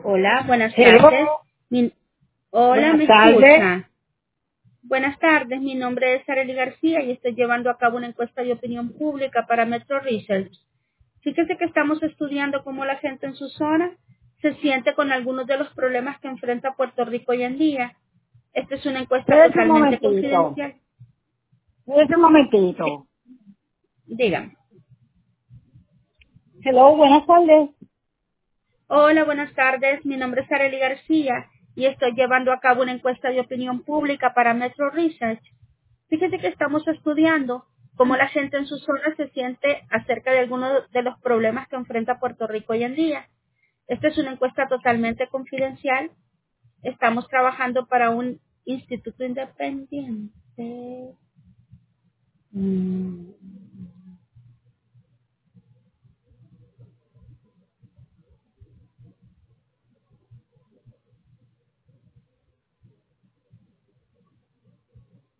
Hola, buenas Hello. tardes. Hola, Buenas ¿me tardes. escucha? Buenas tardes, mi nombre es Arely García y estoy llevando a cabo una encuesta de opinión pública para Metro Research. Fíjese que estamos estudiando cómo la gente en su zona se siente con algunos de los problemas que enfrenta Puerto Rico hoy en día. Esta es una encuesta Espérate un totalmente momentito. confidencial. Espérate un momentito. Dígame. Hello, buenas tardes. Hola, buenas tardes. Mi nombre es Arely García y estoy llevando a cabo una encuesta de opinión pública para Metro Research. Fíjese que estamos estudiando cómo la gente en su zona se siente acerca de algunos de los problemas que enfrenta Puerto Rico hoy en día. Esta es una encuesta totalmente confidencial. Estamos trabajando para un instituto independiente.